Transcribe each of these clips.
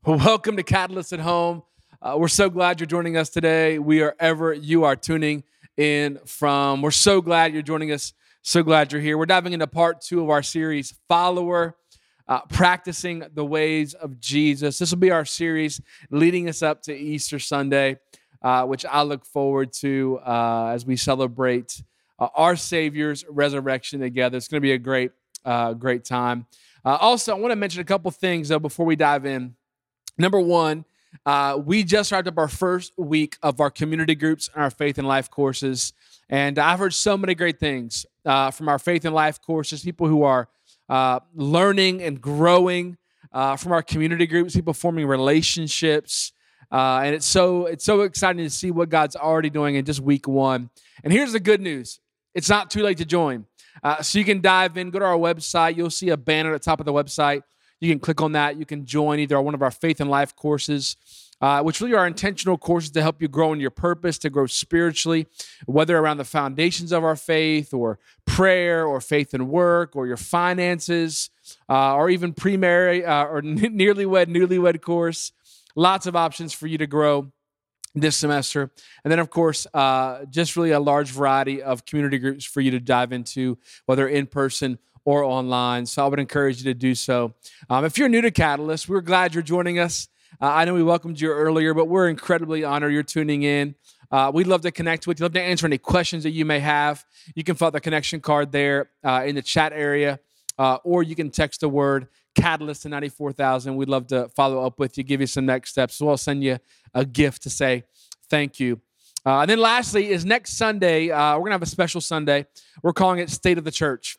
Well, welcome to Catalyst at Home. We're so glad you're joining us today, wherever you are tuning in from. We're so glad you're joining us. So glad you're here. We're diving into part 2 of our series, Follower, Practicing the Ways of Jesus. This will be our series leading us up to Easter Sunday, which I look forward to as we celebrate our Savior's resurrection together. It's going to be a great time. Also, I want to mention a couple things, though, before we dive in. Number one, we just wrapped up our first week of our community groups and our faith and life courses. And I've heard so many great things from our faith and life courses, people who are learning and growing from our community groups, people forming relationships. And it's so exciting to see what God's already doing in just week 1. And here's the good news. It's not too late to join. So you can dive in, go to our website. You'll see a banner at the top of the website. You can click on that. You can join either one of our faith and life courses, which really are intentional courses to help you grow in your purpose, to grow spiritually, whether around the foundations of our faith or prayer or faith and work or your finances or even pre-marriage or newlywed course. Lots of options for you to grow this semester. And then, of course, just really a large variety of community groups for you to dive into, whether in person or online. So I would encourage you to do so. If you're new to Catalyst, we're glad you're joining us. I know we welcomed you earlier, but we're incredibly honored you're tuning in. We'd love to connect with you. Love to answer any questions that you may have. You can fill out the connection card there in the chat area, or you can text the word Catalyst to 94,000. We'd love to follow up with you, give you some next steps. So I'll send you a gift to say thank you. And then lastly is next Sunday, we're going to have a special Sunday. We're calling it State of the Church.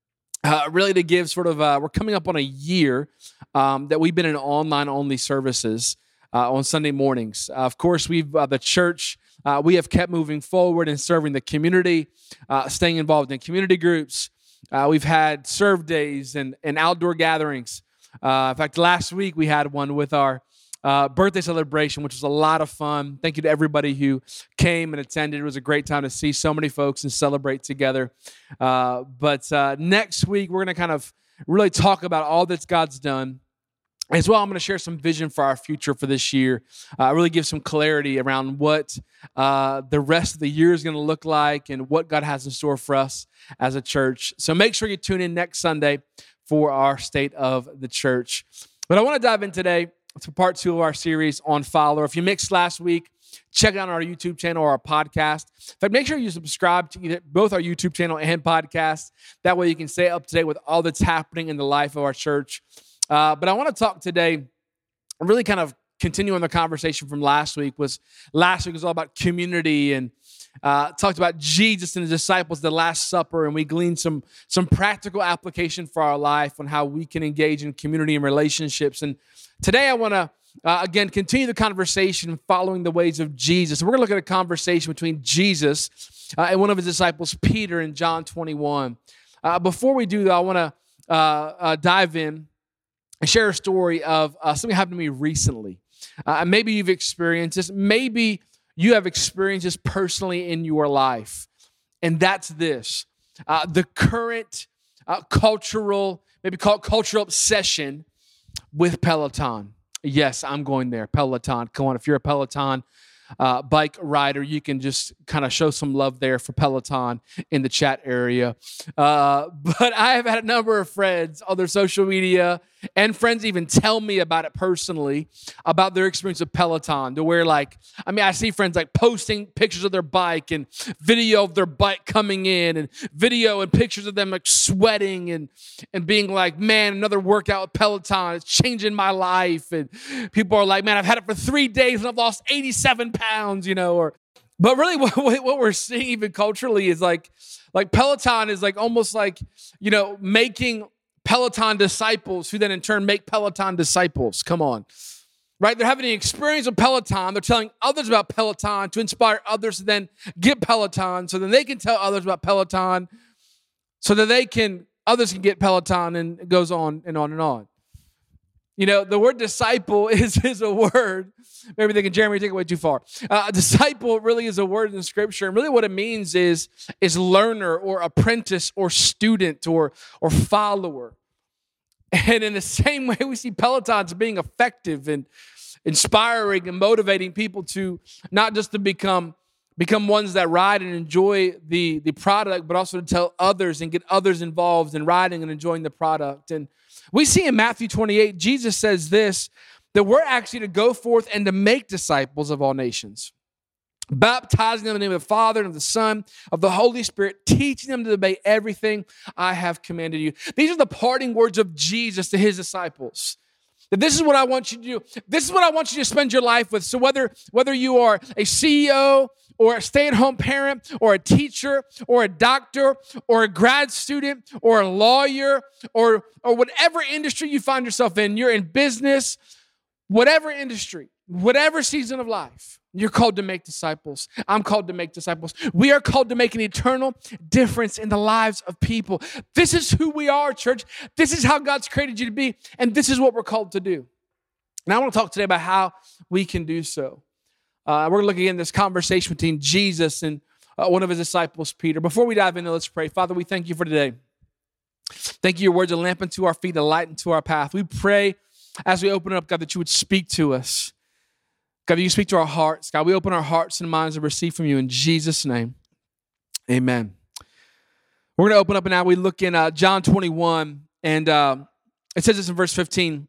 Really to give sort of, we're coming up on a year that we've been in online-only services on Sunday mornings. Of course, the church, we have kept moving forward and serving the community, staying involved in community groups. We've had serve days and outdoor gatherings. In fact, last week we had one with our birthday celebration, which was a lot of fun. Thank you to everybody who came and attended. It was a great time to see so many folks and celebrate together. But next week, we're going to kind of really talk about all that God's done. As well, I'm going to share some vision for our future for this year, really give some clarity around what the rest of the year is going to look like and what God has in store for us as a church. So make sure you tune in next Sunday for our State of the Church. But I want to dive in today to part 2 of our series on Follower. If you mixed last week, check it out on our YouTube channel or our podcast. In fact, make sure you subscribe to both our YouTube channel and podcast. That way you can stay up to date with all that's happening in the life of our church. But I want to talk today, really kind of continue on the conversation from last week. Last week was all about community and talked about Jesus and his disciples, the Last Supper, and we gleaned some practical application for our life on how we can engage in community and relationships. And today I want to, again, continue the conversation following the ways of Jesus. We're going to look at a conversation between Jesus and one of his disciples, Peter, in John 21. Before we do, though, I want to dive in and share a story of something that happened to me recently. Maybe you've experienced this. Maybe you have experienced this personally in your life. And that's this. The current cultural, maybe call it cultural obsession with Peloton. Yes, I'm going there. Peloton. Come on, if you're a Peloton bike rider, you can just kind of show some love there for Peloton in the chat area. But I have had a number of friends on their social media and friends even tell me about it personally, about their experience with Peloton, to where I see friends posting pictures of their bike and video of their bike coming in and video and pictures of them sweating and being like, man, another workout with Peloton, it's changing my life. And people are like, man, I've had it for 3 days and I've lost 87 pounds, But really what we're seeing even culturally is like Peloton is almost making Peloton disciples who then in turn make Peloton disciples. Come on. Right? They're having an experience with Peloton. They're telling others about Peloton to inspire others to then get Peloton so then they can tell others about Peloton so that others can get Peloton, and it goes on and on and on. The word disciple is a word. Maybe thinking, Jeremy, you take it way too far. Disciple really is a word in Scripture. And really what it means is learner or apprentice or student or follower. And in the same way, we see Pelotons being effective and inspiring and motivating people to not just to become ones that ride and enjoy the product, but also to tell others and get others involved in riding and enjoying the product. And we see in Matthew 28, Jesus says this, that we're actually to go forth and to make disciples of all nations, baptizing them in the name of the Father and of the Son, of the Holy Spirit, teaching them to obey everything I have commanded you. These are the parting words of Jesus to his disciples. That this is what I want you to do. This is what I want you to spend your life with. So whether you are a CEO or a stay-at-home parent or a teacher or a doctor or a grad student or a lawyer or whatever industry you find yourself in, you're in business, whatever industry, whatever season of life, you're called to make disciples. I'm called to make disciples. We are called to make an eternal difference in the lives of people. This is who we are, church. This is how God's created you to be, and this is what we're called to do. And I want to talk today about how we can do so. We're going to look again at this conversation between Jesus and one of his disciples, Peter. Before we dive into, let's pray. Father, we thank you for today. Thank you, your words, a lamp unto our feet, a light unto our path. We pray as we open it up, God, that you would speak to us. God, you speak to our hearts. God, we open our hearts and minds to receive from you in Jesus' name. Amen. We're going to open up and now we look in John 21, and it says this in verse 15.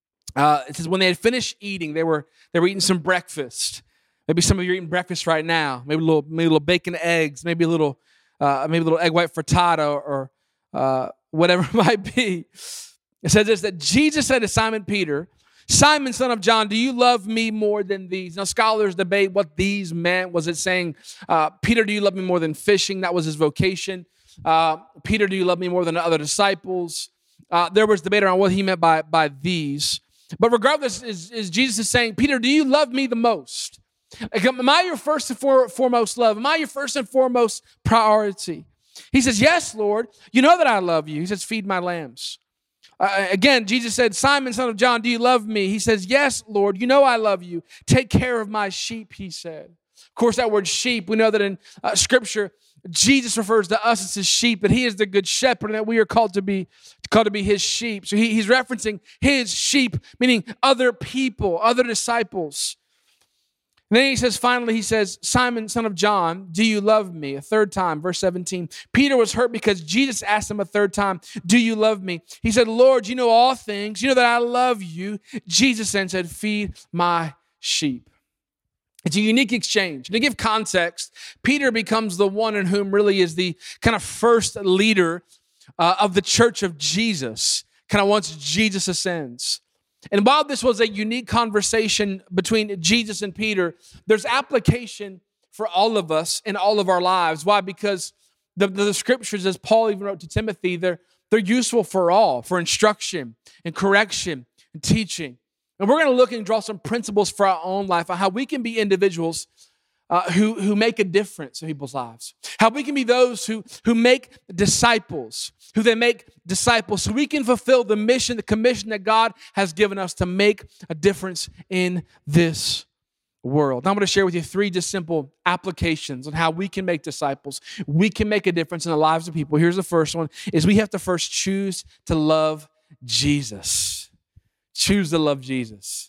It says, when they had finished eating, they were eating some breakfast. Maybe some of you are eating breakfast right now. Maybe a little bacon, eggs, maybe a little egg white frittata or whatever it might be. It says this, that Jesus said to Simon Peter, Simon, son of John, do you love me more than these? Now, scholars debate what these meant. Was it saying, Peter, do you love me more than fishing? That was his vocation. Peter, do you love me more than other disciples? There was debate around what he meant by these. But regardless, is Jesus is saying, Peter, do you love me the most? Like, am I your first and foremost love? Am I your first and foremost priority? He says, yes, Lord. You know that I love you. He says, feed my lambs. Again, Jesus said, Simon, son of John, do you love me? He says, yes, Lord, you know I love you. Take care of my sheep, he said. Of course, that word sheep, we know that in Scripture, Jesus refers to us as his sheep, that he is the good shepherd, and that we are called to be his sheep. So he's referencing his sheep, meaning other people, other disciples. And then he says, finally, he says, Simon, son of John, do you love me? A third time, verse 17. Peter was hurt because Jesus asked him a third time, do you love me? He said, Lord, you know all things. You know that I love you. Jesus then said, feed my sheep. It's a unique exchange. To give context, Peter becomes the one in whom really is the kind of first leader of the church of Jesus, kind of once Jesus ascends. And while this was a unique conversation between Jesus and Peter, there's application for all of us in all of our lives. Why? Because the scriptures, as Paul even wrote to Timothy, they're useful for all, for instruction and correction and teaching. And we're going to look and draw some principles for our own life on how we can be individuals who make a difference in people's lives. How we can be those who make disciples, who they make disciples, so we can fulfill the mission, the commission that God has given us to make a difference in this world. Now I'm going to share with you three just simple applications on how we can make disciples. We can make a difference in the lives of people. Here's the first one, is we have to first choose to love Jesus. Choose to love Jesus.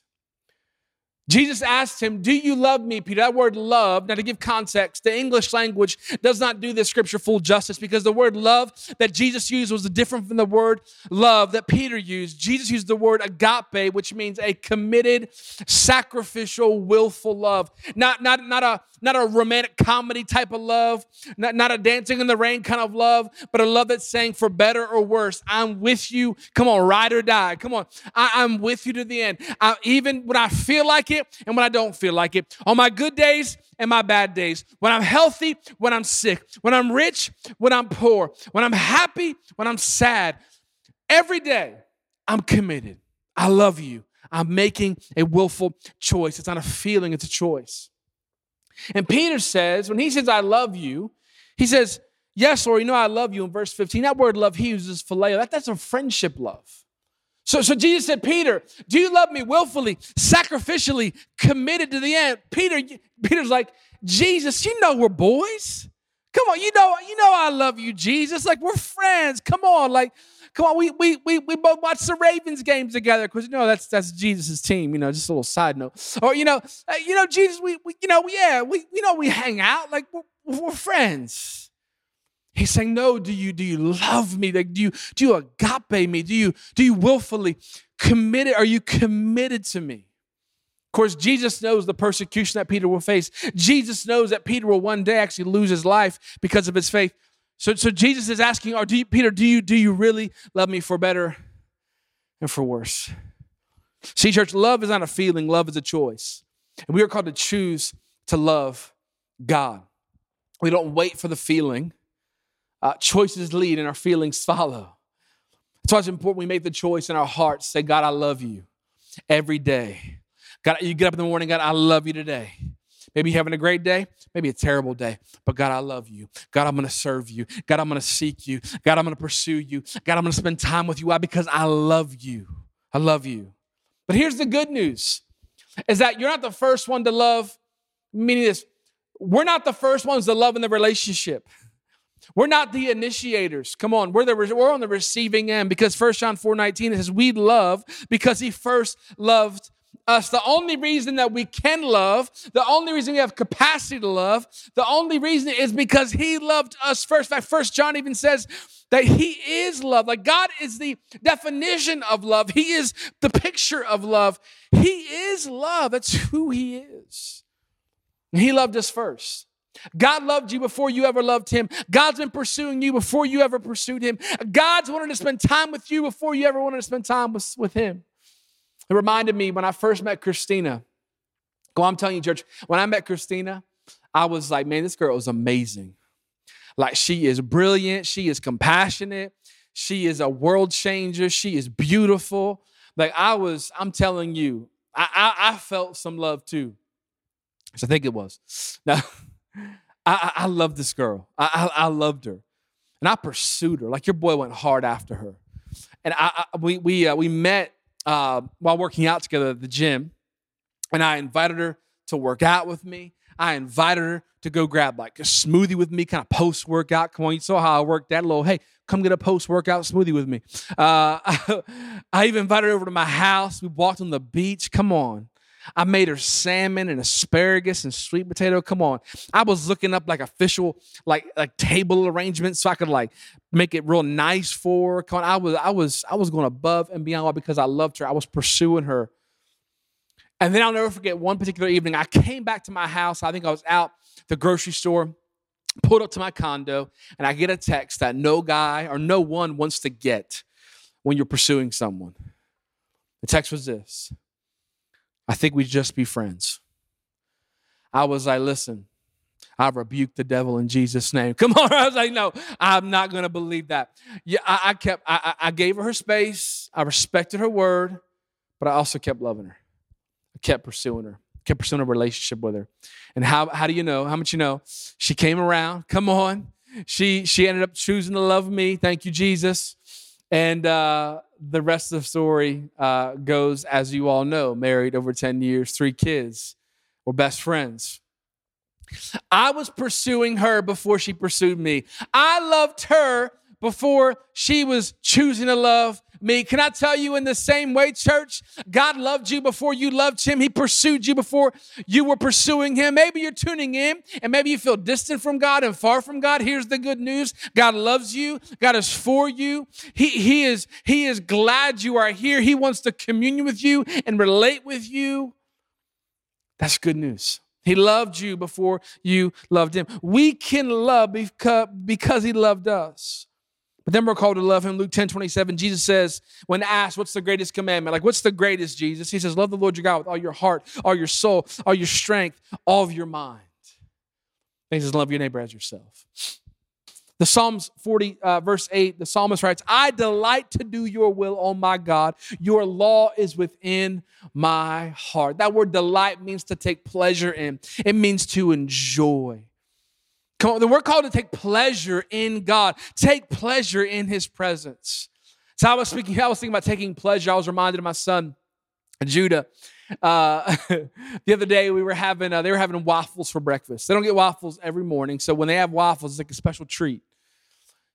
Jesus asked him, do you love me, Peter? That word love, now to give context, the English language does not do this scripture full justice because the word love that Jesus used was different from the word love that Peter used. Jesus used the word agape, which means a committed, sacrificial, willful love. Not a romantic comedy type of love, not a dancing in the rain kind of love, but a love that's saying for better or worse, I'm with you. Come on, ride or die. Come on, I'm with you to the end. Even when I feel like it, and when I don't feel like it, on my good days and my bad days, when I'm healthy, when I'm sick, when I'm rich, when I'm poor, when I'm happy, when I'm sad, every day I'm committed. I love you. I'm making a willful choice. It's not a feeling, it's a choice. And Peter says, when he says, I love you, he says, yes, Lord, you know I love you in verse 15. That word love he uses phileo. That's a friendship love. So Jesus said, Peter, do you love me willfully, sacrificially, committed to the end? Peter's like, Jesus, you know we're boys. Come on, you know I love you, Jesus. Like, we're friends. Come on, like, Come on, we both watch the Ravens games together because that's Jesus' team. Just a little side note. Or Jesus, we hang out like we're friends. He's saying, no. Do you love me? Like, do you agape me? Do you willfully commit it? Are you committed to me? Of course, Jesus knows the persecution that Peter will face. Jesus knows that Peter will one day actually lose his life because of his faith. So Jesus is asking, Peter, do you really love me for better and for worse? See, church, love is not a feeling. Love is a choice. And we are called to choose to love God. We don't wait for the feeling. Choices lead and our feelings follow. That's why it's important we make the choice in our hearts. Say, God, I love you every day. God, you get up in the morning, God, I love you today. Maybe you're having a great day, maybe a terrible day, but God, I love you. God, I'm going to serve you. God, I'm going to seek you. God, I'm going to pursue you. God, I'm going to spend time with you. Why? Because I love you. I love you. But here's the good news, is that you're not the first one to love, meaning this, we're not the first ones to love in the relationship. We're not the initiators. Come on, we're on the receiving end because 1 John 4:19 says we love because he first loved us. The only reason that we can love, the only reason we have capacity to love, the only reason is because he loved us first. In fact, 1 John even says that he is love. Like God is the definition of love. He is the picture of love. He is love. That's who he is. And he loved us first. God loved you before you ever loved him. God's been pursuing you before you ever pursued him. God's wanted to spend time with you before you ever wanted to spend time with him. It reminded me when I first met Christina. I'm telling you, church, when I met Christina, I was like, man, this girl is amazing. Like, she is brilliant. She is compassionate. She is a world changer. She is beautiful. Like, I'm telling you, I felt some love too. So I think it was. Now, I love this girl. I loved her. And I pursued her. Like, your boy went hard after her. And we met while working out together at the gym, and I invited her to work out with me. I invited her to go grab like a smoothie with me, kind of post-workout. Come on, you saw how I worked that little, hey, come get a post-workout smoothie with me. I even invited her over to my house. We walked on the beach. Come on. I made her salmon and asparagus and sweet potato. Come on. I was looking up like official like table arrangements so I could like make it real nice for her. Come on. I was going above and beyond because I loved her. I was pursuing her. And then I'll never forget one particular evening. I came back to my house. I think I was out the grocery store, pulled up to my condo, and I get a text that no guy or no one wants to get when you're pursuing someone. The text was this: I think we just be friends. I was like, listen, I rebuke the devil in Jesus' name. Come on. I was like, no, I'm not going to believe that. Yeah, I gave her space. I respected her word, but I also kept loving her. I kept pursuing her, kept pursuing a relationship with her. And how do you know? How much you know? She came around. Come on. She ended up choosing to love me. Thank you, Jesus. And the rest of the story goes, as you all know, married over 10 years, 3 kids. We're best friends. I was pursuing her before she pursued me. I loved her before she was choosing to love me. Can I tell you in the same way, church? God loved you before you loved him. He pursued you before you were pursuing him. Maybe you're tuning in and maybe you feel distant from God and far from God. Here's the good news. God loves you. God is for you. He is glad you are here. He wants to commune with you and relate with you. That's good news. He loved you before you loved him. We can love because he loved us. But then we're called to love him. Luke 10:27, Jesus says, when asked, what's the greatest commandment? Like, what's the greatest, Jesus? He says, love the Lord your God with all your heart, all your soul, all your strength, all of your mind. And he says, love your neighbor as yourself. The Psalms 40, verse 8, the psalmist writes, I delight to do your will, oh my God. Your law is within my heart. That word delight means to take pleasure in. It means to enjoy. We're called to take pleasure in God, take pleasure in his presence. So I was thinking about taking pleasure. I was reminded of my son, Judah. The other day they were having waffles for breakfast. They don't get waffles every morning. So when they have waffles, it's like a special treat.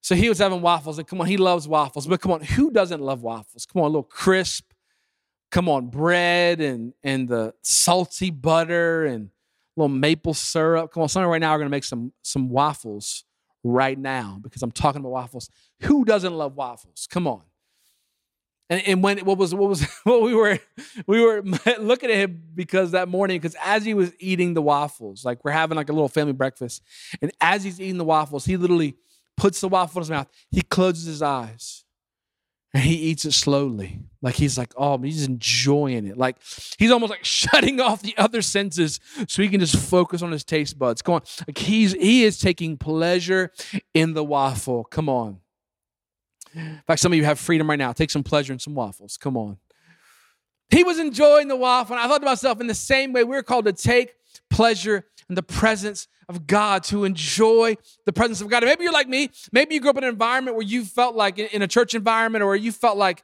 So he was having waffles, and come on, he loves waffles. But come on, who doesn't love waffles? Come on, a little crisp. Come on, bread and the salty butter and a little maple syrup. Come on, somebody right now are going to make some waffles right now because I'm talking about waffles. Who doesn't love waffles? Come on. And when what we were looking at him because that morning, because as he was eating the waffles, like we're having like a little family breakfast, and as he's eating the waffles, he literally puts the waffle in his mouth. He closes his eyes and he eats it slowly. Like he's like, oh, he's enjoying it. Like he's almost like shutting off the other senses so he can just focus on his taste buds. Come on. Like he is taking pleasure in the waffle. Come on. In fact, some of you have freedom right now. Take some pleasure in some waffles. Come on. He was enjoying the waffle. And I thought to myself, in the same way, we're called to take pleasure in the presence of God, to enjoy the presence of God. And maybe you're like me. Maybe you grew up in an environment where you felt like in a church environment, or you felt like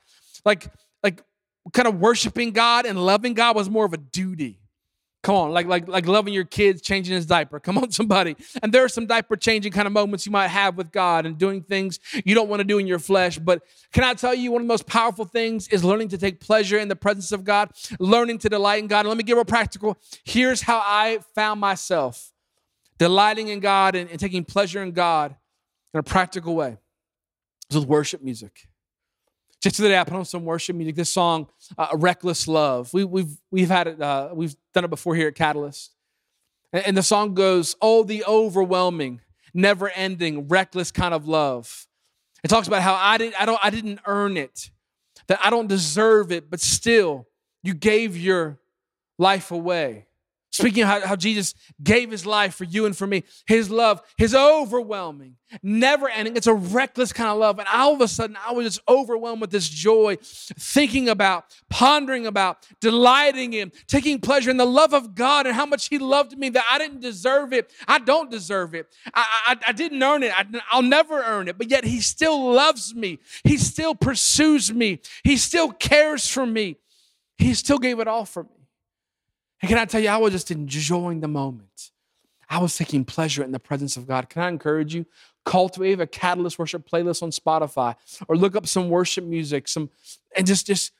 kind of worshiping God and loving God was more of a duty. Come on, like loving your kids, changing his diaper. Come on, somebody. And there are some diaper changing kind of moments you might have with God and doing things you don't want to do in your flesh. But can I tell you, one of the most powerful things is learning to take pleasure in the presence of God, learning to delight in God. And let me get real practical. Here's how I found myself delighting in God and taking pleasure in God in a practical way. It's with worship music. Just the other day, I put on some worship music. This song, "Reckless Love." We've had it. We've done it before here at Catalyst, and the song goes, "Oh, the overwhelming, never-ending, reckless kind of love." It talks about how I didn't earn it, that I don't deserve it, but still, you gave your life away. Speaking of how Jesus gave his life for you and for me, his love, his overwhelming, never ending. It's a reckless kind of love. And all of a sudden, I was just overwhelmed with this joy, thinking about, pondering about, delighting in, taking pleasure in the love of God and how much he loved me, that I didn't deserve it. I don't deserve it. I didn't earn it. I'll never earn it. But yet he still loves me. He still pursues me. He still cares for me. He still gave it all for me. And can I tell you, I was just enjoying the moment. I was taking pleasure in the presence of God. Can I encourage you? Cultivate a Catalyst worship playlist on Spotify, or look up some worship music, and just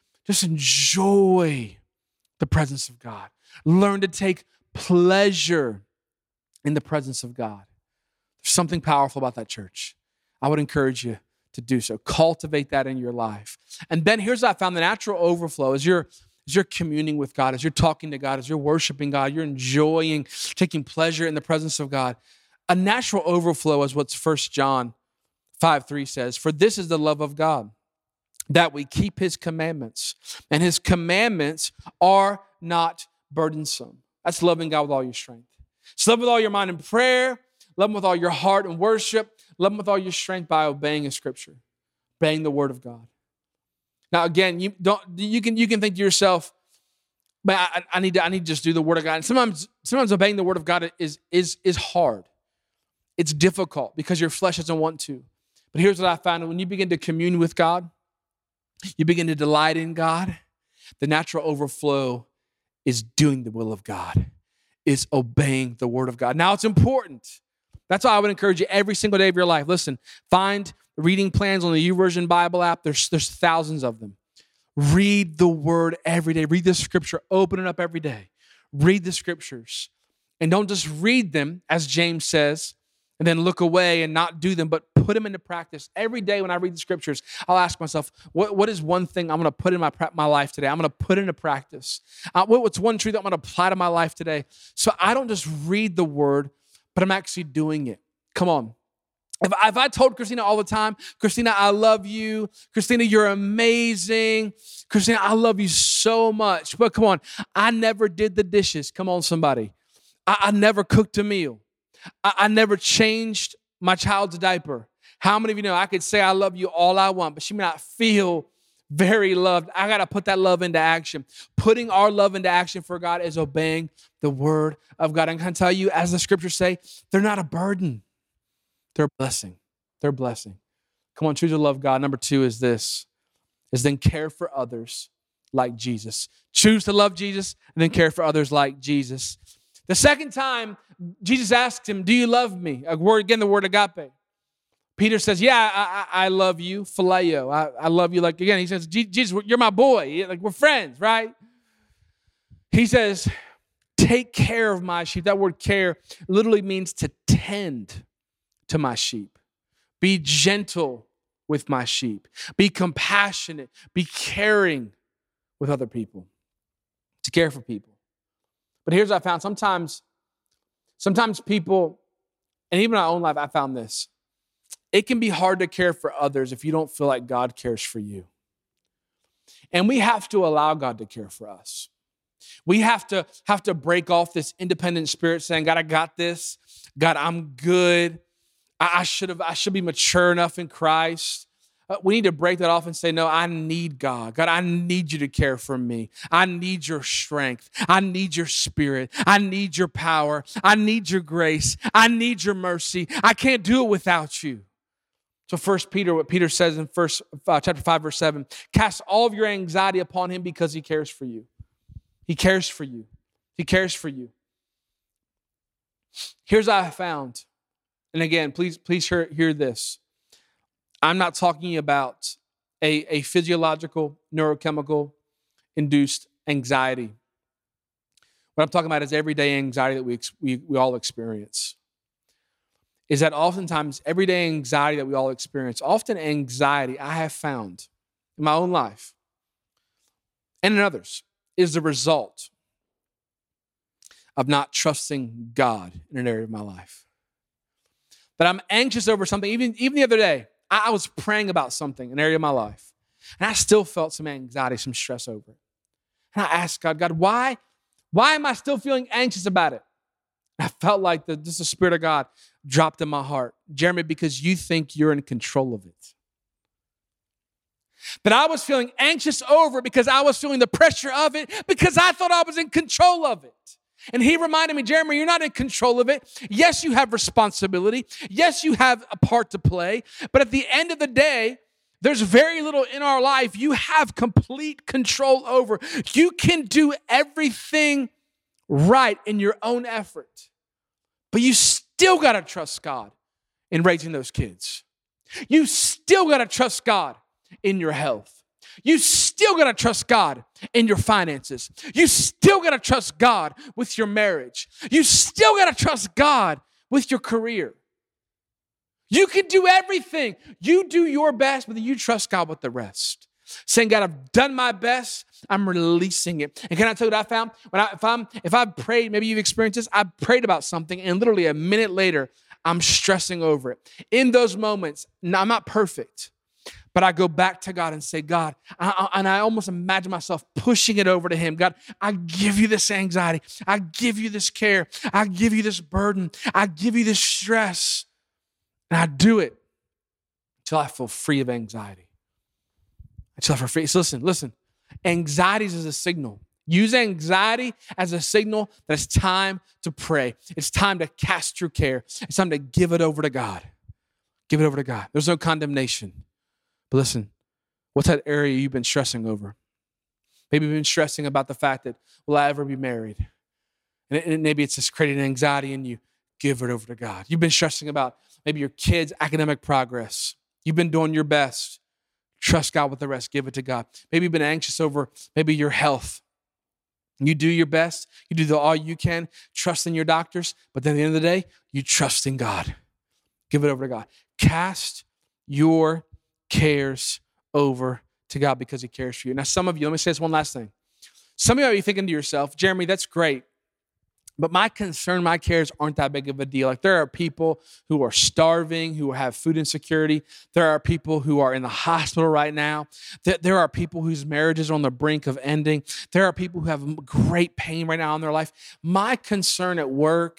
enjoy the presence of God. Learn to take pleasure in the presence of God. There's something powerful about that, church. I would encourage you to do so. Cultivate that in your life. And then here's what I found: the natural overflow as you're communing with God, as you're talking to God, as you're worshiping God, you're enjoying, taking pleasure in the presence of God. A natural overflow is what 1 John 5:3 says. For this is the love of God, that we keep his commandments, and his commandments are not burdensome. That's loving God with all your strength. So love with all your mind in prayer, love him with all your heart in worship, love him with all your strength by obeying his scripture, obeying the word of God. Now, again, you can think to yourself, "Man, I need to just do the word of God." And sometimes obeying the word of God is hard. It's difficult because your flesh doesn't want to. But here's what I found: when you begin to commune with God, you begin to delight in God, the natural overflow is doing the will of God, is obeying the word of God. Now, it's important. That's why I would encourage you every single day of your life. Listen, find reading plans on the YouVersion Bible app. There's thousands of them. Read the word every day. Read the scripture. Open it up every day. Read the scriptures. And don't just read them, as James says, and then look away and not do them, but put them into practice. Every day when I read the scriptures, I'll ask myself, what is one thing I'm going to put in my life today? I'm going to put into practice. What's one truth that I'm going to apply to my life today? So I don't just read the word, but I'm actually doing it. Come on. If I told Christina all the time, "Christina, I love you. Christina, you're amazing. Christina, I love you so much." But come on, I never did the dishes. Come on, somebody. I never cooked a meal. I never changed my child's diaper. How many of you know I could say I love you all I want, but she may not feel very loved? I got to put that love into action. Putting our love into action for God is obeying the word of God. And can I tell you, as the scriptures say, they're not a burden. They're a blessing. They're a blessing. Come on, choose to love God. Number 2 is then care for others like Jesus. Choose to love Jesus and then care for others like Jesus. The second time Jesus asked him, "Do you love me?" The word agape. Peter says, yeah, I love you, phileo. I love you. Like, again, he says, Jesus, you're my boy. Like, we're friends, right? He says, take care of my sheep. That word care literally means to tend to my sheep. Be gentle with my sheep. Be compassionate. Be caring with other people. To care for people. But here's what I found. Sometimes people, and even in my own life, I found this. It can be hard to care for others if you don't feel like God cares for you. And we have to allow God to care for us. We have to break off this independent spirit saying, God, I got this. God, I'm good. I should be mature enough in Christ. We need to break that off and say, no, I need God. God, I need you to care for me. I need your strength. I need your spirit. I need your power. I need your grace. I need your mercy. I can't do it without you. So 1 Peter, what Peter says in chapter 5, verse 7, cast all of your anxiety upon him because he cares for you. He cares for you. He cares for you. Here's what I found. And again, please hear this. I'm not talking about a physiological, neurochemical induced anxiety. What I'm talking about is everyday anxiety that we all experience. Is that oftentimes everyday anxiety that we all experience, often anxiety I have found in my own life and in others, is the result of not trusting God in an area of my life. That I'm anxious over something. Even the other day, I was praying about something, an area of my life, and I still felt some anxiety, some stress over it. And I asked God, why am I still feeling anxious about it? I felt like the Spirit of God dropped in my heart. Jeremy, because you think you're in control of it. That I was feeling anxious over it because I was feeling the pressure of it because I thought I was in control of it. And he reminded me, Jeremy, you're not in control of it. Yes, you have responsibility. Yes, you have a part to play. But at the end of the day, there's very little in our life you have complete control over. You can do everything right in your own effort. But you still got to trust God in raising those kids. You still got to trust God in your health. You still got to trust God in your finances. You still got to trust God with your marriage. You still got to trust God with your career. You can do everything. You do your best, but you trust God with the rest. Saying, God, I've done my best. I'm releasing it. And can I tell you what I found? If I've prayed, maybe you've experienced this, I prayed about something, and literally a minute later, I'm stressing over it. In those moments, now I'm not perfect, but I go back to God and say, God, and I almost imagine myself pushing it over to him. God, I give you this anxiety. I give you this care. I give you this burden. I give you this stress. And I do it until I feel free of anxiety. Until I feel free. So listen. Anxiety is a signal. Use anxiety as a signal that it's time to pray. It's time to cast your care. It's time to give it over to God. Give it over to God. There's no condemnation. But listen, what's that area you've been stressing over? Maybe you've been stressing about the fact that, will I ever be married? And maybe it's just creating anxiety in you. Give it over to God. You've been stressing about maybe your kids' academic progress. You've been doing your best. Trust God with the rest. Give it to God. Maybe you've been anxious over maybe your health. You do your best. You do all you can. Trust in your doctors. But then at the end of the day, you trust in God. Give it over to God. Cast your cares over to God because he cares for you. Now, some of you, let me say this one last thing. Some of you are thinking to yourself, Jeremy, that's great. But my concern, my cares aren't that big of a deal. Like there are people who are starving, who have food insecurity. There are people who are in the hospital right now. There are people whose marriages are on the brink of ending. There are people who have great pain right now in their life. My concern at work,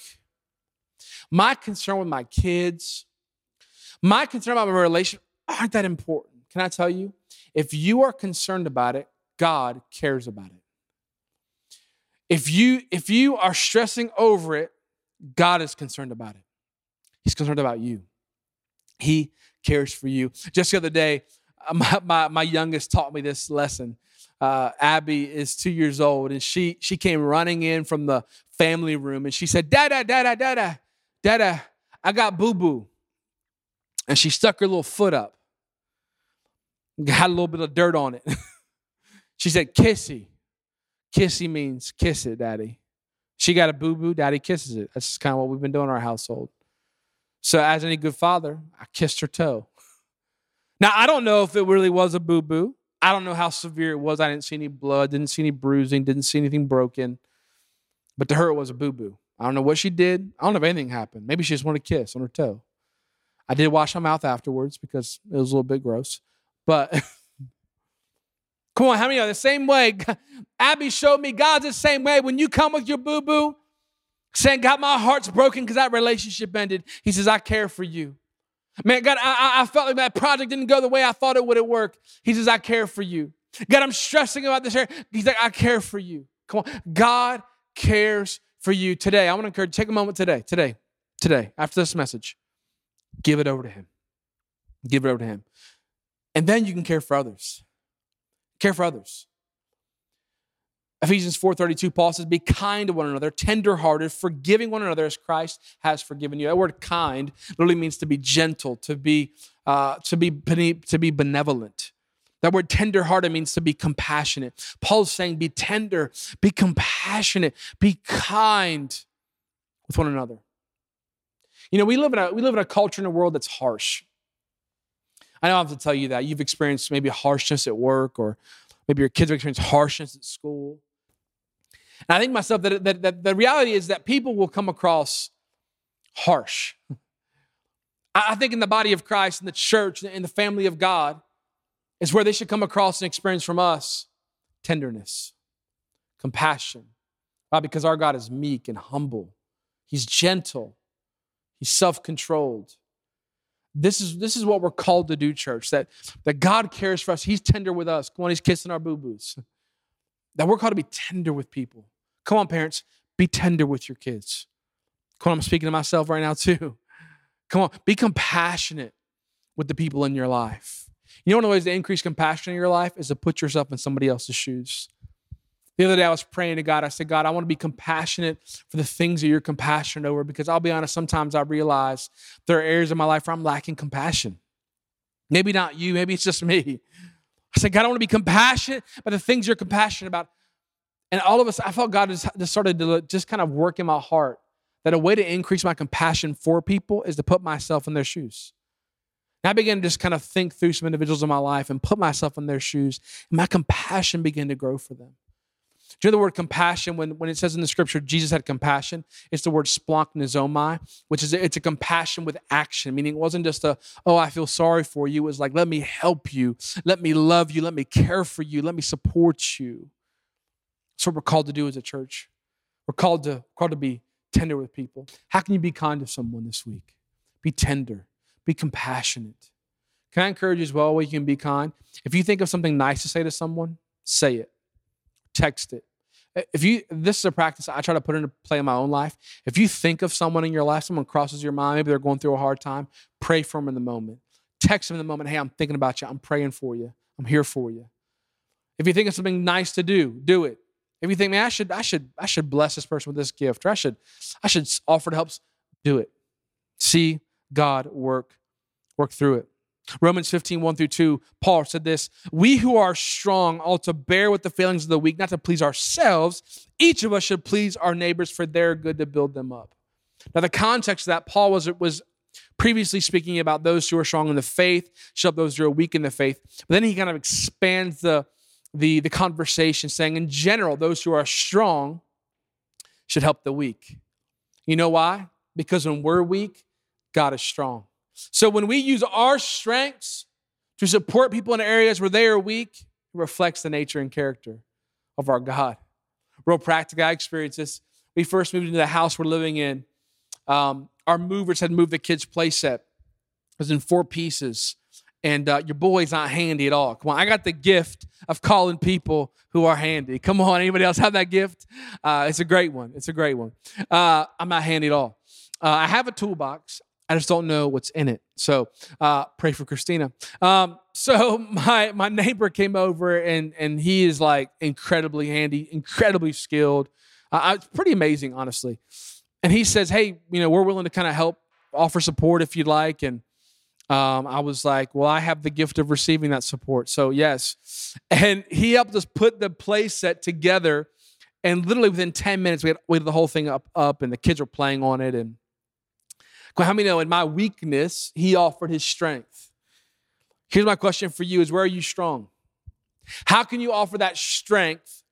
my concern with my kids, my concern about my relationship aren't that important. Can I tell you? If you are concerned about it, God cares about it. If you are stressing over it, God is concerned about it. He's concerned about you. He cares for you. Just the other day, my youngest taught me this lesson. Abby is 2 years old, and she came running in from the family room, and she said, Dada, I got boo-boo. and she stuck her little foot up. Got a little bit of dirt on it. She said, kissy. Kissy means kiss it, Daddy. She got a boo-boo, Daddy kisses it. That's kind of what we've been doing in our household. So as any good father, I kissed her toe. Now, I don't know if it really was a boo-boo. I don't know how severe it was. I didn't see any blood, didn't see any bruising, didn't see anything broken. But to her, it was a boo-boo. I don't know what she did. I don't know if anything happened. Maybe she just wanted a kiss on her toe. I did wash my mouth afterwards because it was a little bit gross. But come on, how many are the same way? Abby showed me God's the same way. When you come with your boo-boo, saying, God, my heart's broken because that relationship ended. He says, I care for you. Man, God, I felt like that project didn't go the way I thought it would work. He says, I care for you. God, I'm stressing about this area. He's like, I care for you. Come on. God cares for you today. I want to encourage you, take a moment today, after this message, give it over to him. Give it over to him. And then you can care for others. Care for others. Ephesians 4:32, Paul says, be kind to one another, tenderhearted, forgiving one another as Christ has forgiven you. That word kind literally means to be gentle, to be benevolent. That word tenderhearted means to be compassionate. Paul's saying be tender, be compassionate, be kind with one another. You know, we live in a culture in a world that's harsh. I don't have to tell you that. You've experienced maybe harshness at work, or maybe your kids have experienced harshness at school. And I think myself that the reality is that people will come across harsh. I think in the body of Christ, in the church, in the family of God, is where they should come across and experience from us tenderness, compassion. Why? Because our God is meek and humble. He's gentle. He's self-controlled. This is what we're called to do, church, that God cares for us. He's tender with us. Come on, he's kissing our boo-boos. That we're called to be tender with people. Come on, parents, be tender with your kids. Come on, I'm speaking to myself right now too. Come on, be compassionate with the people in your life. You know, one of the ways to increase compassion in your life is to put yourself in somebody else's shoes. The other day I was praying to God. I said, God, I want to be compassionate for the things that you're compassionate over, because I'll be honest, sometimes I realize there are areas of my life where I'm lacking compassion. Maybe not you, maybe it's just me. I said, God, I want to be compassionate about the things you're compassionate about. And all of us, I felt God just started to just kind of work in my heart that a way to increase my compassion for people is to put myself in their shoes. And I began to just kind of think through some individuals in my life and put myself in their shoes, and my compassion began to grow for them. Do you know the word compassion, when it says in the scripture, Jesus had compassion, it's the word splanchnizomai, which is it's a compassion with action, meaning it wasn't just I feel sorry for you. It was like, let me help you. Let me love you. Let me care for you. Let me support you. That's what we're called to do as a church. We're called to be tender with people. How can you be kind to someone this week? Be tender. Be compassionate. Can I encourage you as well where you can be kind? If you think of something nice to say to someone, say it. Text it. This is a practice I try to put into play in my own life. If you think of someone in your life, someone crosses your mind, maybe they're going through a hard time, pray for them in the moment. Text them in the moment. Hey, I'm thinking about you. I'm praying for you. I'm here for you. If you think of something nice to do, do it. If you think, man, I should bless this person with this gift, or I should offer to help, do it. See God work through it. Romans 15:1-2, Paul said this, we who are strong ought to bear with the failings of the weak, not to please ourselves. Each of us should please our neighbors for their good, to build them up. Now, the context of that, Paul was previously speaking about those who are strong in the faith, should help those who are weak in the faith. But then he kind of expands the conversation, saying, in general, those who are strong should help the weak. You know why? Because when we're weak, God is strong. So when we use our strengths to support people in areas where they are weak, it reflects the nature and character of our God. Real practical, I experienced this. We first moved into the house we're living in. Our movers had moved the kids' play set. It was in 4 pieces. And your boy's not handy at all. Come on, I got the gift of calling people who are handy. Come on, anybody else have that gift? It's a great one. It's a great one. I'm not handy at all. I have a toolbox. I just don't know what's in it. So pray for Christina. So my neighbor came over, and he is like incredibly handy, incredibly skilled. It's pretty amazing, honestly. And he says, hey, we're willing to kind of help, offer support if you'd like. And I was like, well, I have the gift of receiving that support. So yes. And he helped us put the play set together. And literally within 10 minutes, we had the whole thing up and the kids were playing on it. And how many know in my weakness, he offered his strength. Here's my question for you is, where are you strong? How can you offer that strength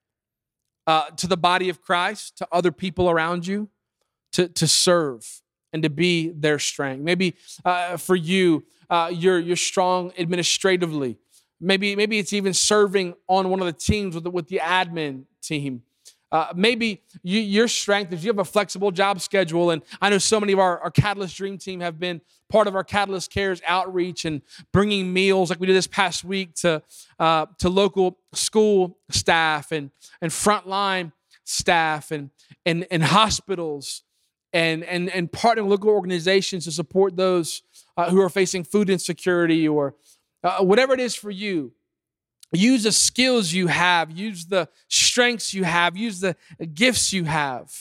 to the body of Christ, to other people around you, to serve and to be their strength? Maybe for you, you're strong administratively. Maybe it's even serving on one of the teams with the admin team. Maybe your strength is you have a flexible job schedule. And I know so many of our Catalyst Dream Team have been part of our Catalyst Cares outreach and bringing meals like we did this past week to local school staff and frontline staff and hospitals and partnering with local organizations to support those who are facing food insecurity or whatever it is for you. Use the skills you have, use the strengths you have, use the gifts you have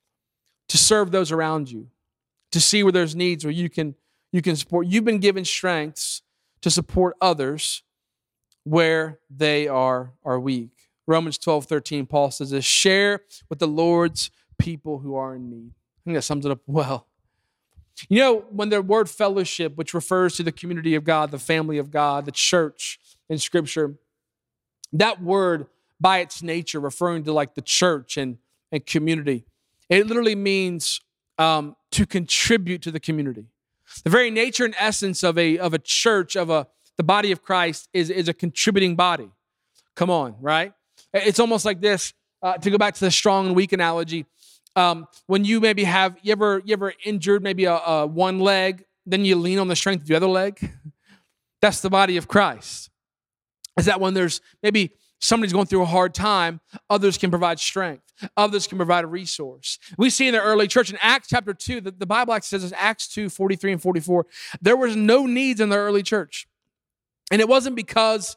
to serve those around you, to see where there's needs where you can support. You've been given strengths to support others where they are weak. Romans 12:13, Paul says this, share with the Lord's people who are in need. I think that sums it up well. You know, when the word fellowship, which refers to the community of God, the family of God, the church in Scripture, that word by its nature, referring to like the church and community, it literally means to contribute to the community. The very nature and essence of a church, the body of Christ is a contributing body. Come on, right? It's almost like this, to go back to the strong and weak analogy. When you maybe you ever injured maybe a one leg, then you lean on the strength of the other leg. That's the body of Christ. Is that when there's maybe somebody's going through a hard time, others can provide strength. Others can provide a resource. We see in the early church in Acts chapter 2, the Bible actually says in Acts 2, 43 and 44, there was no needs in the early church. And it wasn't because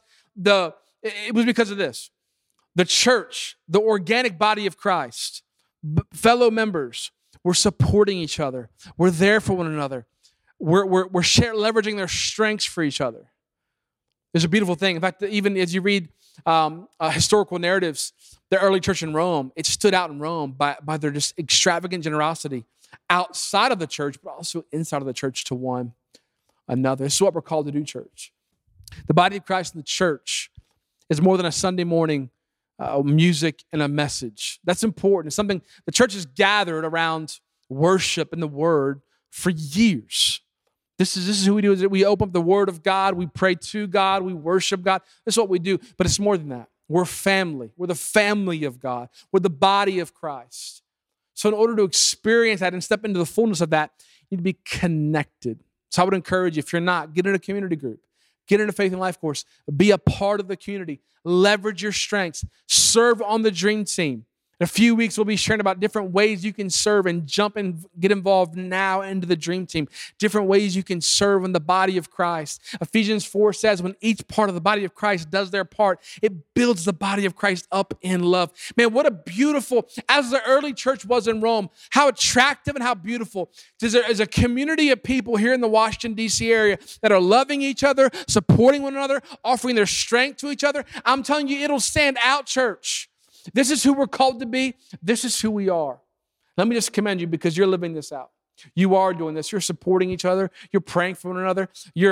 it was because of this. The church, the organic body of Christ, fellow members were supporting each other. We're there for one another. We're leveraging their strengths for each other. It's a beautiful thing. In fact, even as you read historical narratives, the early church in Rome, it stood out in Rome by their just extravagant generosity outside of the church, but also inside of the church to one another. This is what we're called to do, church. The body of Christ in the church is more than a Sunday morning music and a message. That's important. It's something the church has gathered around worship and the word for years. This is who we do. Is we open up the word of God. We pray to God. We worship God. This is what we do. But it's more than that. We're family. We're the family of God. We're the body of Christ. So in order to experience that and step into the fullness of that, you need to be connected. So I would encourage you, if you're not, get in a community group. Get in a Faith and Life course. Be a part of the community. Leverage your strengths. Serve on the dream team. In a few weeks, we'll be sharing about different ways you can serve and jump and get involved now into the dream team. Different ways you can serve in the body of Christ. Ephesians 4 says when each part of the body of Christ does their part, it builds the body of Christ up in love. Man, what a beautiful, as the early church was in Rome, how attractive and how beautiful. There's a community of people here in the Washington, D.C. area that are loving each other, supporting one another, offering their strength to each other. I'm telling you, it'll stand out, church. This is who we're called to be. This is who we are. Let me just commend you because you're living this out. You are doing this. You're supporting each other. You're praying for one another.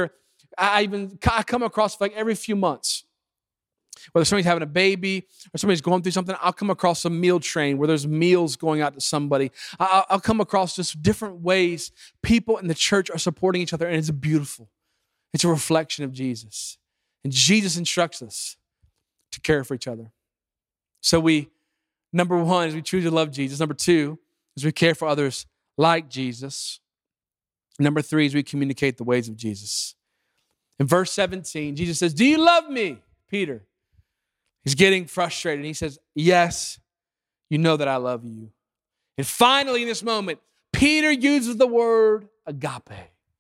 I come across like every few months, whether somebody's having a baby or somebody's going through something, I'll come across a meal train where there's meals going out to somebody. I'll come across just different ways people in the church are supporting each other, and it's beautiful. It's a reflection of Jesus. And Jesus instructs us to care for each other. So number one is we choose to love Jesus. Number two is we care for others like Jesus. Number three is we communicate the ways of Jesus. In verse 17, Jesus says, do you love me, Peter? He's getting frustrated. He says, yes, you know that I love you. And finally in this moment, Peter uses the word agape.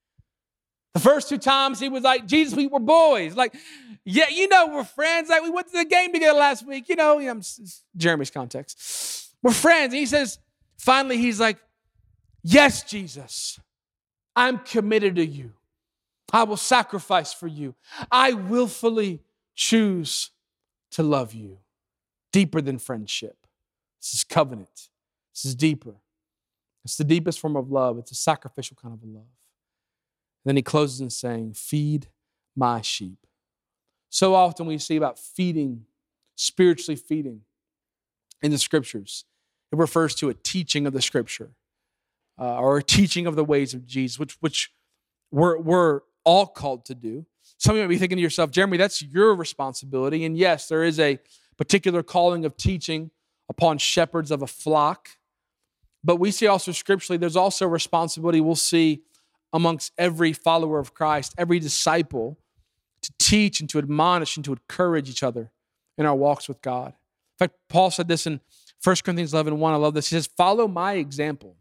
The first two times he was like, Jesus, we were boys. Like, yeah, we're friends. Like, we went to the game together last week. It's Jeremy's context. We're friends. And he says, finally, he's like, yes, Jesus, I'm committed to you. I will sacrifice for you. I willfully choose to love you. Deeper than friendship. This is covenant. This is deeper. It's the deepest form of love. It's a sacrificial kind of a love. And then he closes in saying, feed my sheep. So often we see about feeding, spiritually feeding in the scriptures. It refers to a teaching of the scripture or a teaching of the ways of Jesus, which we're all called to do. Some of you might be thinking to yourself, Jeremy, that's your responsibility. And yes, there is a particular calling of teaching upon shepherds of a flock. But we see also scripturally, there's also a responsibility we'll see amongst every follower of Christ, every disciple, to teach and to admonish and to encourage each other in our walks with God. In fact, Paul said this in 1 Corinthians 11:1. I love this. He says, follow my example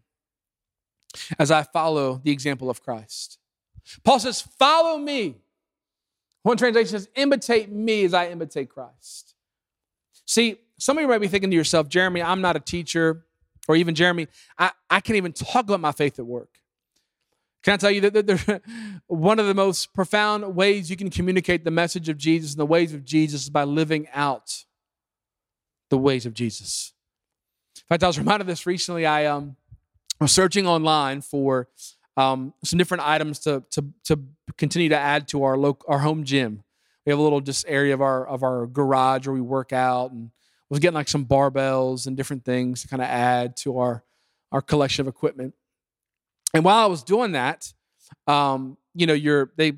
as I follow the example of Christ. Paul says, follow me. One translation says, imitate me as I imitate Christ. See, some of you might be thinking to yourself, Jeremy, I'm not a teacher, or even Jeremy, I can't even talk about my faith at work. Can I tell you that one of the most profound ways you can communicate the message of Jesus and the ways of Jesus is by living out the ways of Jesus. In fact, I was reminded of this recently. I was searching online for some different items to continue to add to our home gym. We have a little just area of our garage where we work out, and was getting like some barbells and different things to kind of add to our collection of equipment. And while I was doing that, all the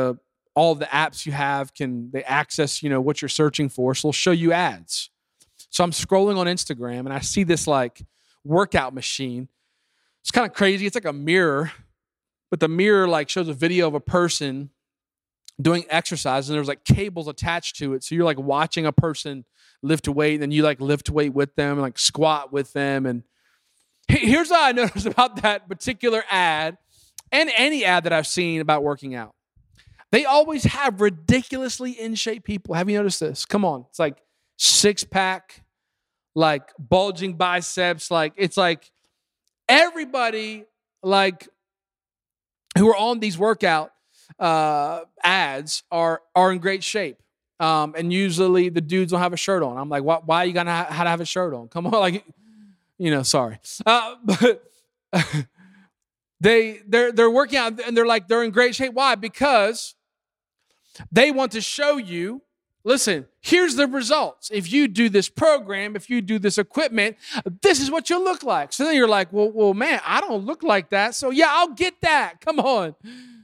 apps you have they access what you're searching for, so they'll show you ads. So I'm scrolling on Instagram and I see this like workout machine. It's kind of crazy. It's like a mirror, but the mirror like shows a video of a person doing exercise, and there's like cables attached to it. So you're like watching a person lift a weight, and then you like lift weight with them and like squat with them. And here's what I noticed about that particular ad and any ad that I've seen about working out. They always have ridiculously in shape people. Have you noticed this? Come on. It's like six pack, like bulging biceps. Like it's like everybody like who are on these workout ads are in great shape. And usually the dudes don't have a shirt on. I'm like, why are you gonna have a shirt on? Come on, like, sorry. But they're working out and they're in great shape. Why? Because they want to show you, listen, here's the results. If you do this program, if you do this equipment, this is what you'll look like. So then you're like, well, man, I don't look like that. So yeah, I'll get that. Come on.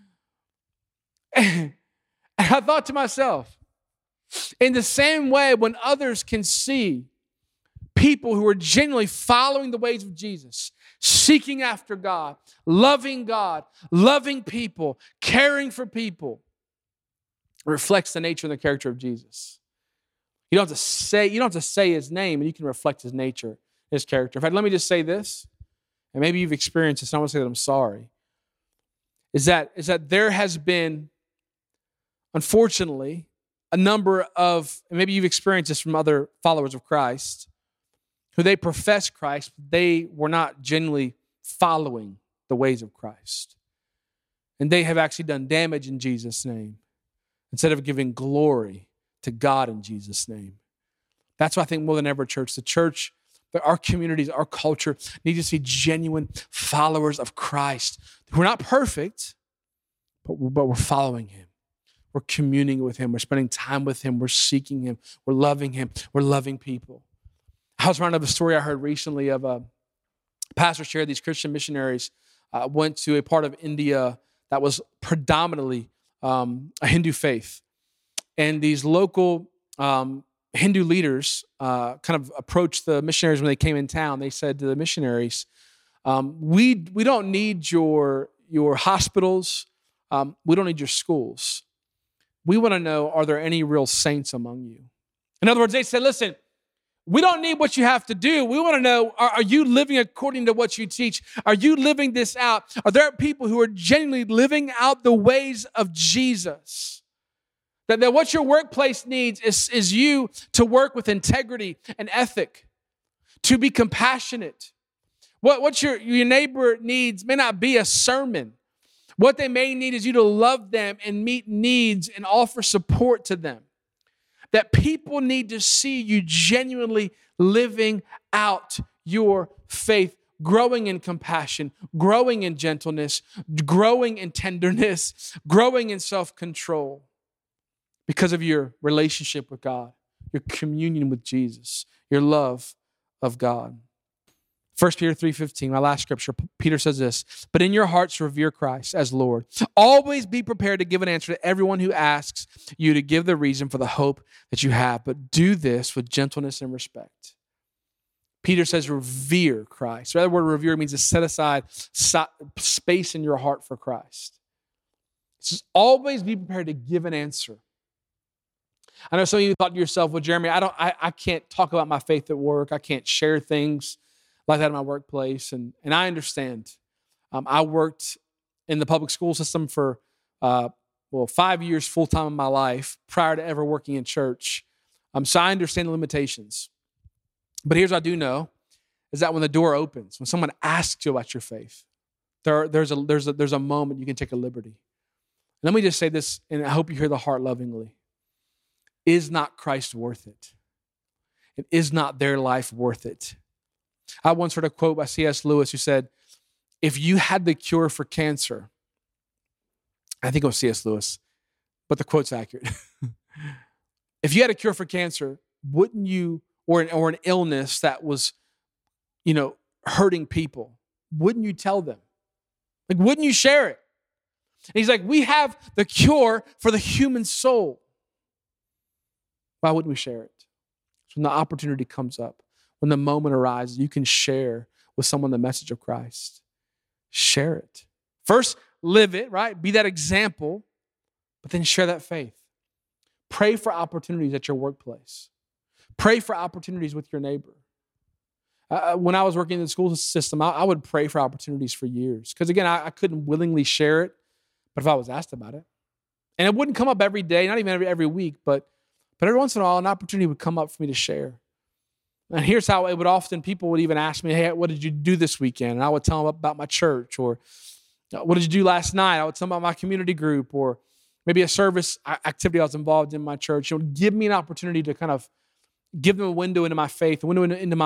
And I thought to myself, in the same way, when others can see people who are genuinely following the ways of Jesus, seeking after God, loving people, caring for people, it reflects the nature and the character of Jesus. You don't have to say his name, and you can reflect his nature, his character. In fact, let me just say this, and maybe you've experienced this, and I want to say that I'm sorry, is that there has been, unfortunately, a number of, and maybe you've experienced this from other followers of Christ, who they profess Christ, but they were not genuinely following the ways of Christ. And they have actually done damage in Jesus' name instead of giving glory to God in Jesus' name. That's why I think more than ever, the church, our communities, our culture need to see genuine followers of Christ. We're not perfect, but we're following him. We're communing with him. We're spending time with him. We're seeking him. We're loving him. We're loving people. I was reminded of a story I heard recently of a pastor shared these Christian missionaries went to a part of India that was predominantly a Hindu faith. And these local Hindu leaders kind of approached the missionaries when they came in town. They said to the missionaries, we don't need your hospitals. We don't need your schools. We want to know, are there any real saints among you? In other words, they said, listen, we don't need what you have to do. We want to know, are you living according to what you teach? Are you living this out? Are there people who are genuinely living out the ways of Jesus? That what your workplace needs is you to work with integrity and ethic, to be compassionate. What your neighbor needs may not be a sermon. What they may need is you to love them and meet needs and offer support to them. That people need to see you genuinely living out your faith, growing in compassion, growing in gentleness, growing in tenderness, growing in self-control because of your relationship with God, your communion with Jesus, your love of God. 1 Peter 3:15, my last scripture, Peter says this, but in your hearts revere Christ as Lord. Always be prepared to give an answer to everyone who asks you to give the reason for the hope that you have, but do this with gentleness and respect. Peter says revere Christ. The other word revere means to set aside space in your heart for Christ. It says always be prepared to give an answer. I know some of you thought to yourself, well, Jeremy, I can't talk about my faith at work. I can't share things like that in my workplace. And I understand. I worked in the public school system for, 5 years full-time in my life prior to ever working in church. So I understand the limitations. But here's what I do know, is that when the door opens, when someone asks you about your faith, there's a moment you can take a liberty. Let me just say this, and I hope you hear the heart lovingly. Is not Christ worth it? And is not their life worth it? I once heard a quote by C.S. Lewis who said, if you had the cure for cancer, I think it was C.S. Lewis, but the quote's accurate. If you had a cure for cancer, wouldn't you, or an illness that was, hurting people, wouldn't you tell them? Like, wouldn't you share it? And he's like, we have the cure for the human soul. Why wouldn't we share it? So when the opportunity comes up, when the moment arises, you can share with someone the message of Christ. Share it. First, live it, right? Be that example, but then share that faith. Pray for opportunities at your workplace. Pray for opportunities with your neighbor. When I was working in the school system, I would pray for opportunities for years. Because again, I couldn't willingly share it, but if I was asked about it. And it wouldn't come up every day, not even every week, but every once in a while, an opportunity would come up for me to share. And here's how it would often, people would even ask me, hey, what did you do this weekend? And I would tell them about my church, or what did you do last night? I would tell them about my community group, or maybe a service activity I was involved in my church. It would give me an opportunity to kind of give them a window into my faith, a window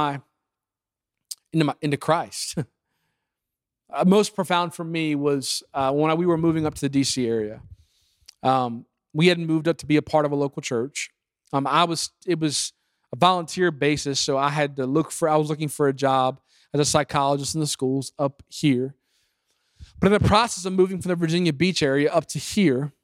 into Christ. Most profound for me was when we were moving up to the D.C. area. We had moved up to be a part of a local church. It was a volunteer basis, so I was looking for a job as a psychologist in the schools up here. But in the process of moving from the Virginia Beach area up to here,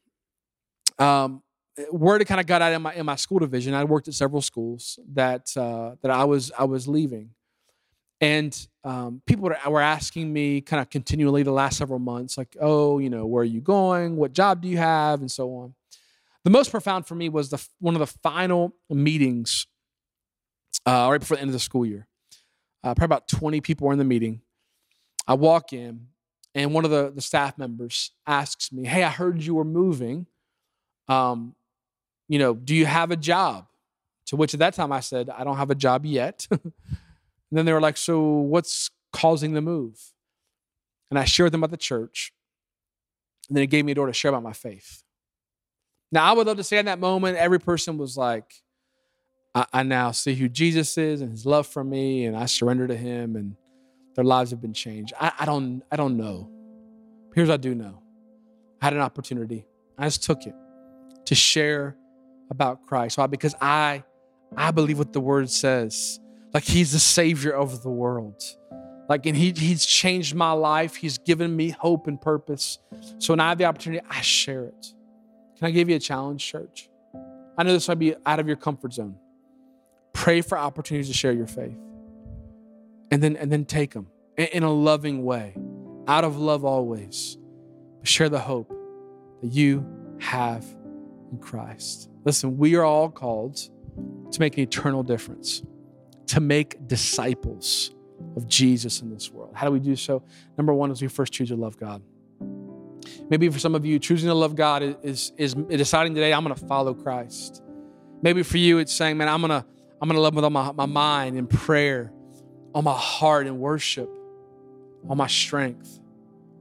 word kind of got out in my school division. I worked at several schools that I was leaving, and people were asking me kind of continually the last several months, like, oh, where are you going? What job do you have? And so on. The most profound for me was one of the final meetings right before the end of the school year. Probably about 20 people were in the meeting. I walk in, and one of the staff members asks me, hey, I heard you were moving. Do you have a job? To which at that time I said, I don't have a job yet. And then they were like, so what's causing the move? And I shared with them about the church. And then it gave me a door to share about my faith. Now, I would love to say in that moment, every person was like, I now see who Jesus is and his love for me, and I surrender to him, and their lives have been changed. I don't know. Here's what I do know. I had an opportunity. I just took it to share about Christ. Why? Because I believe what the word says. Like, he's the savior of the world. Like, and he's changed my life. He's given me hope and purpose. So when I have the opportunity, I share it. Can I give you a challenge, church? I know this might be out of your comfort zone. Pray for opportunities to share your faith. And then take them in a loving way. Out of love always. Share the hope that you have in Christ. Listen, we are all called to make an eternal difference, to make disciples of Jesus in this world. How do we do so? Number one is we first choose to love God. Maybe for some of you, choosing to love God is deciding today, I'm going to follow Christ. Maybe for you, it's saying, man, I'm going to love with all my mind in prayer, all my heart in worship, all my strength,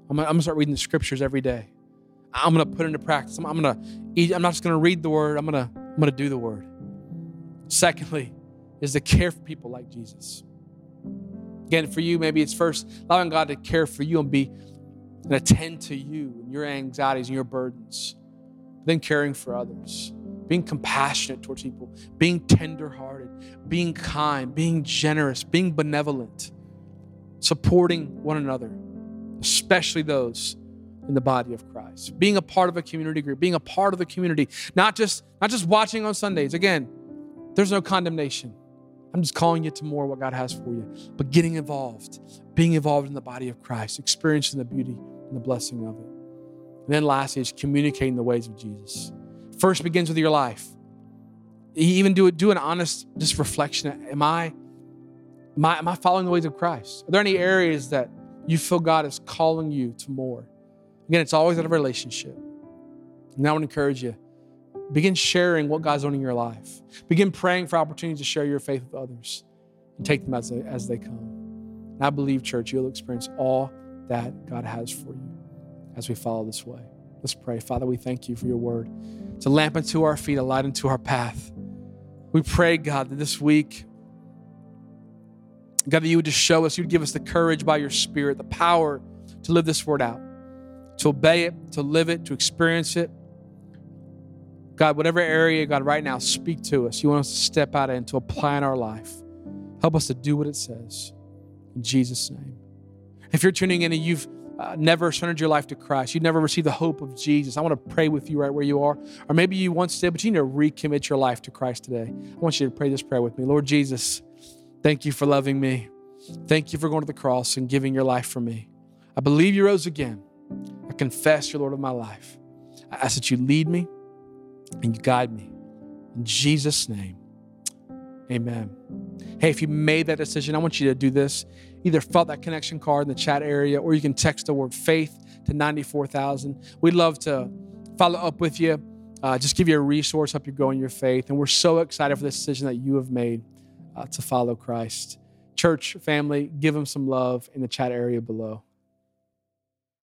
I'm gonna start reading the scriptures every day. I'm gonna put it into practice. I'm not just gonna read the word. I'm gonna do the word. Secondly, is to care for people like Jesus. Again, for you, maybe it's first allowing God to care for you and attend to you and your anxieties and your burdens. Then caring for others, being compassionate towards people, being tenderhearted, being kind, being generous, being benevolent, supporting one another, especially those in the body of Christ. Being a part of a community group, being a part of the community, not just watching on Sundays. Again, there's no condemnation. I'm just calling you to more what God has for you. But getting involved, being involved in the body of Christ, experiencing the beauty and the blessing of it. And then lastly is communicating the ways of Jesus. First begins with your life. Even do an honest just reflection. Am I following the ways of Christ? Are there any areas that you feel God is calling you to more? Again, it's always out of a relationship. And I want to encourage you. Begin sharing what God's doing in your life. Begin praying for opportunities to share your faith with others and take them as they come. And I believe, church, you'll experience all that God has for you as we follow this way. Let's pray. Father, we thank you for your word. It's a lamp unto our feet, a light unto our path. We pray, God, that this week, God, that you would just show us, you'd give us the courage by your Spirit, the power to live this word out, to obey it, to live it, to experience it. God, whatever area, God, right now, speak to us. You want us to step out and to apply in our life. Help us to do what it says. In Jesus' name. If you're tuning in and you've never surrendered your life to Christ, you've never received the hope of Jesus, I want to pray with you right where you are. Or maybe you once did, but you need to recommit your life to Christ today. I want you to pray this prayer with me. Lord Jesus, thank you for loving me. Thank you for going to the cross and giving your life for me. I believe you rose again. I confess you're Lord of my life. I ask that you lead me and you guide me. In Jesus' name, amen. Hey, if you made that decision, I want you to do this. Either fill out that connection card in the chat area, or you can text the word faith to 94,000. We'd love to follow up with you, just give you a resource, help you grow in your faith. And we're so excited for this decision that you have made to follow Christ. Church family, give them some love in the chat area below.